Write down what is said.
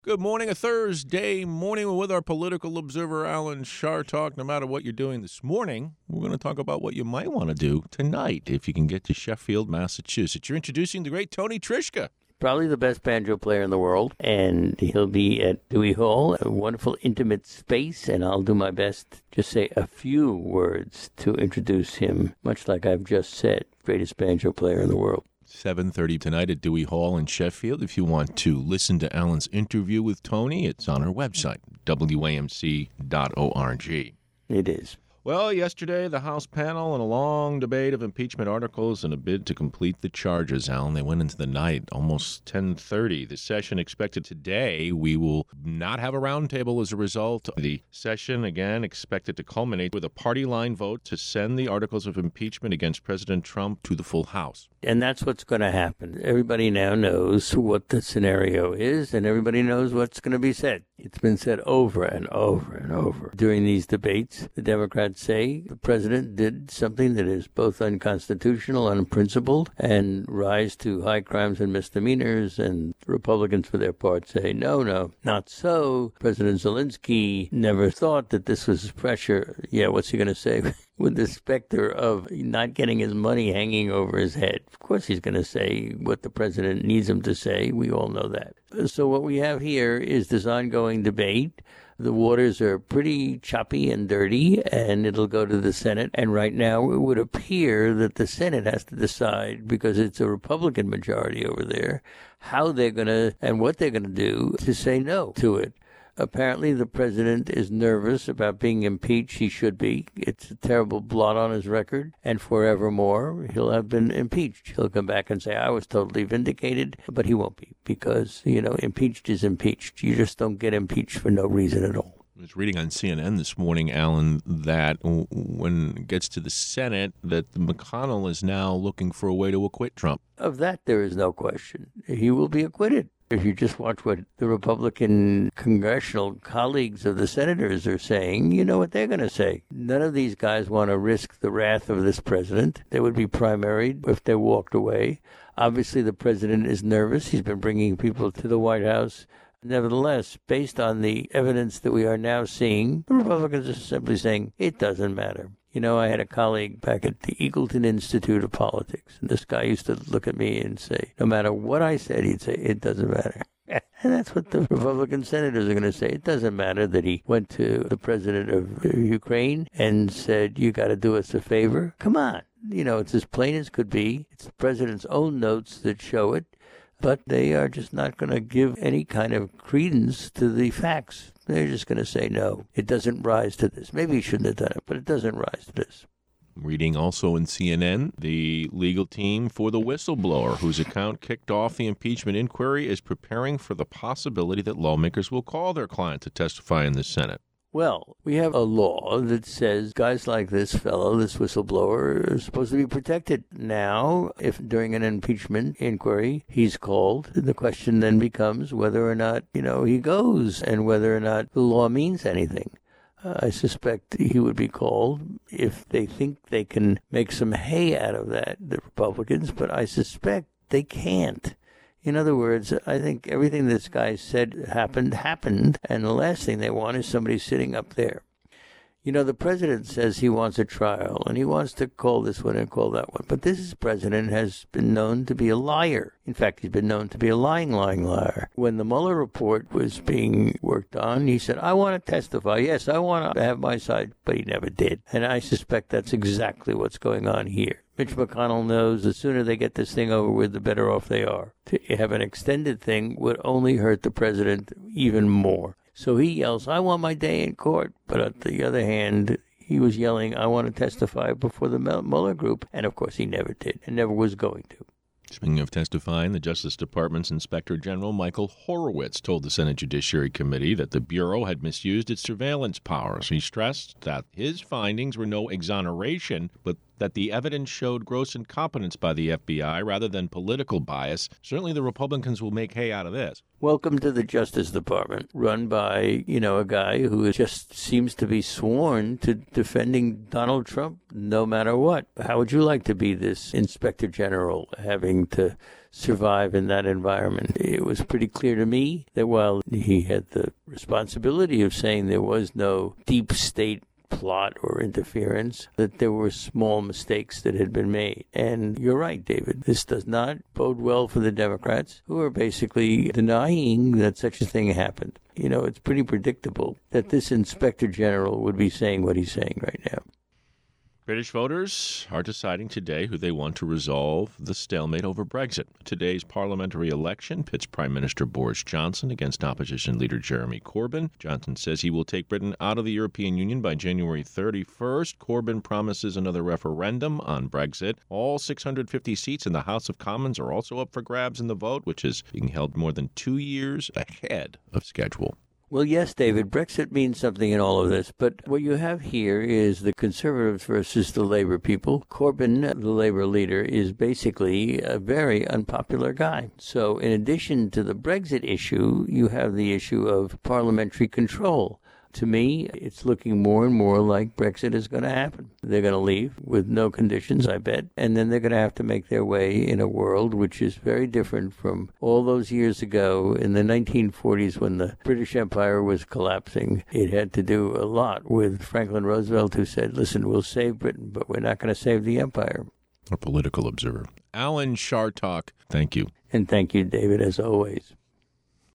Good morning, a Thursday morning. We're with our political observer, Alan Chartock. No matter what you're doing this morning, we're going to talk about what you might want to do tonight if you can get to Sheffield, Massachusetts. You're introducing the great Tony Trischka. Probably the best banjo player in the world, and he'll be at Dewey Hall, a wonderful, intimate space, and I'll do my best to just say a few words to introduce him, much like I've just said, greatest banjo player in the world. 7:30 tonight at Dewey Hall in Sheffield. If you want to listen to Alan's interview with Tony, it's on our website, wamc.org. It is. Well, yesterday, the House panel in a long debate of impeachment articles in a bid to complete the charges, Alan. They went into the night, almost 10:30. The session expected today. We will not have a roundtable as a result. The session, again, expected to culminate with a party line vote to send the articles of impeachment against President Trump to the full House. And that's what's going to happen. Everybody now knows what the scenario is, and everybody knows what's going to be said. It's been said over and over and over during these debates. The Democrats say the president did something that is both unconstitutional, unprincipled, and rise to high crimes and misdemeanors, and Republicans, for their part, say, no, not so. President Zelensky never thought that this was pressure. Yeah, what's he going to say? With the specter of not getting his money hanging over his head. Of course he's going to say what the president needs him to say. We all know that. So what we have here is this ongoing debate. The waters are pretty choppy and dirty, and it'll go to the Senate. And right now it would appear that the Senate has to decide, because it's a Republican majority over there, how they're going to and what they're going to do to say no to it. Apparently, the president is nervous about being impeached. He should be. It's a terrible blot on his record, and forevermore, he'll have been impeached. He'll come back and say, I was totally vindicated, but he won't be, because, impeached is impeached. You just don't get impeached for no reason at all. I was reading on CNN this morning, Alan, that when it gets to the Senate, that McConnell is now looking for a way to acquit Trump. Of that, there is no question. He will be acquitted. If you just watch what the Republican congressional colleagues of the senators are saying, you know what they're going to say. None of these guys want to risk the wrath of this president. They would be primaried if they walked away. Obviously, the president is nervous. He's been bringing people to the White House. Nevertheless, based on the evidence that we are now seeing, the Republicans are simply saying, it doesn't matter. I had a colleague back at the Eagleton Institute of Politics, and this guy used to look at me and say, no matter what I said, he'd say, it doesn't matter. And that's what the Republican senators are going to say. It doesn't matter that he went to the president of Ukraine and said, you got to do us a favor. Come on. It's as plain as could be. It's the president's own notes that show it. But they are just not going to give any kind of credence to the facts. They're just going to say, no, it doesn't rise to this. Maybe he shouldn't have done it, but it doesn't rise to this. Reading also in CNN, the legal team for the whistleblower whose account kicked off the impeachment inquiry is preparing for the possibility that lawmakers will call their client to testify in the Senate. Well, we have a law that says guys like this fellow, this whistleblower, are supposed to be protected. Now, if during an impeachment inquiry he's called, the question then becomes whether or not, he goes and whether or not the law means anything. I suspect he would be called if they think they can make some hay out of that, the Republicans, but I suspect they can't. In other words, I think everything this guy said happened, and the last thing they want is somebody sitting up there. The president says he wants a trial, and he wants to call this one and call that one. But this president has been known to be a liar. In fact, he's been known to be a lying liar. When the Mueller report was being worked on, he said, I want to testify. Yes, I want to have my side, but he never did. And I suspect that's exactly what's going on here. Mitch McConnell knows the sooner they get this thing over with, the better off they are. To have an extended thing would only hurt the president even more. So he yells, I want my day in court. But on the other hand, he was yelling, I want to testify before the Mueller group. And of course, he never did and never was going to. Speaking of testifying, the Justice Department's Inspector General Michael Horowitz told the Senate Judiciary Committee that the Bureau had misused its surveillance powers. He stressed that his findings were no exoneration, but that the evidence showed gross incompetence by the FBI rather than political bias. Certainly the Republicans will make hay out of this. Welcome to the Justice Department, run by, a guy who just seems to be sworn to defending Donald Trump no matter what. How would you like to be this Inspector General having to survive in that environment? It was pretty clear to me that while he had the responsibility of saying there was no deep state plot or interference, that there were small mistakes that had been made. And you're right, David. This does not bode well for the Democrats, who are basically denying that such a thing happened. It's pretty predictable that this Inspector General would be saying what he's saying right now. British voters are deciding today who they want to resolve the stalemate over Brexit. Today's parliamentary election pits Prime Minister Boris Johnson against opposition leader Jeremy Corbyn. Johnson says he will take Britain out of the European Union by January 31st. Corbyn promises another referendum on Brexit. All 650 seats in the House of Commons are also up for grabs in the vote, which is being held more than 2 years ahead of schedule. Well, yes, David, Brexit means something in all of this, but what you have here is the Conservatives versus the Labour people. Corbyn, the Labour leader, is basically a very unpopular guy. So in addition to the Brexit issue, you have the issue of parliamentary control. To me, it's looking more and more like Brexit is going to happen. They're going to leave with no conditions, I bet, and then they're going to have to make their way in a world which is very different from all those years ago in the 1940s when the British Empire was collapsing. It had to do a lot with Franklin Roosevelt, who said, listen, we'll save Britain, but we're not going to save the empire. A political observer. Alan Chartock, thank you. And thank you, David, as always.